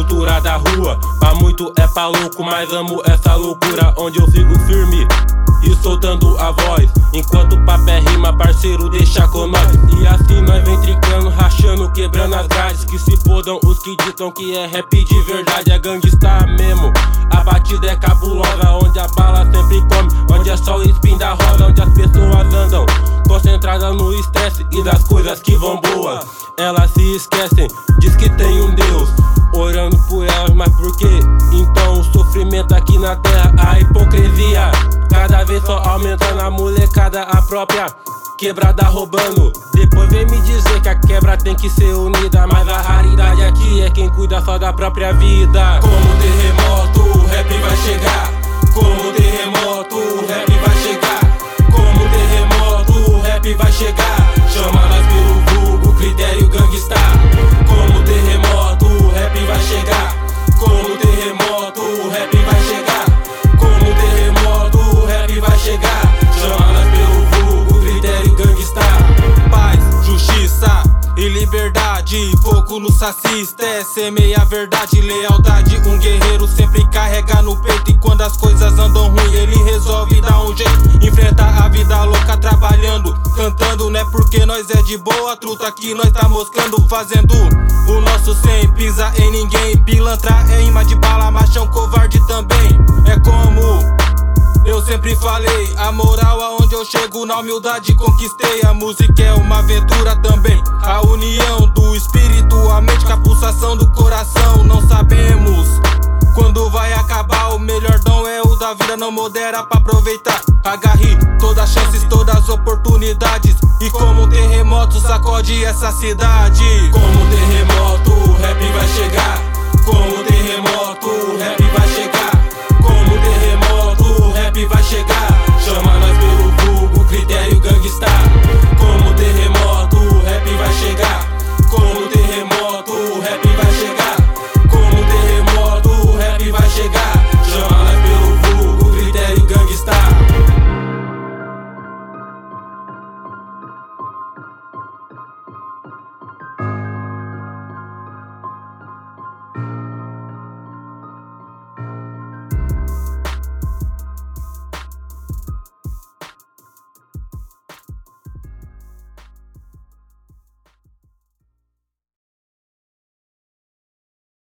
cultura da rua. Pra muito é pra louco, mas amo essa loucura. Onde eu sigo firme e soltando a voz, enquanto o papel rima, parceiro, deixa com nós. E assim nós vem trincando, rachando, quebrando as grades. Que se fodam os que ditam que é rap de verdade. É gangsta mesmo, a batida é cabulosa. Onde a bala sempre come, onde é só o spin da roda. Onde as pessoas andam concentradas no estresse e das coisas que vão boas. Elas se esquecem, diz que tem um Deus orando por elas, mas por quê? Então o sofrimento aqui na terra, a hipocrisia cada vez só aumentando, a molecada a própria quebrada roubando. Depois vem me dizer que a quebra tem que ser unida, mas a raridade aqui é quem cuida só da própria vida. Como terremoto, o rap vai chegar. Como terremoto, o rap vai chegar. Como terremoto, o rap vai chegar. Chama nós pelo vulgo, critério gangsta. Como terremoto, o rap vai chegar. Como terremoto, o rap vai chegar. Como terremoto, o rap vai chegar. Chama nós pelo vulgo, critério gangsta. Paz, justiça e liberdade, foco no sacista, é semeia a verdade, lealdade. Um guerreiro sempre carrega no peito, e quando as coisas andam ruim, ele resolve dar um jeito. Enfrenta a vida louca trabalhando, cantando, não é porque nós é de boa, truta que nós tá moscando. Fazendo o nosso sem pisa em ninguém. Pilantra é imã de bala, machão covarde também. É como eu sempre falei, a moral aonde eu chego, na humildade conquistei. A música é uma aventura também, a união do espírito, a mente com a pulsação do coração. Não sabemos quando vai acabar, o melhor dom é o da vida, não modera pra aproveitar. Agarre todas as chances, todas as oportunidades, e como um terremoto sacode essa cidade. Como um terremoto, o rap vai chegar. Como um terremoto, o rap vai chegar.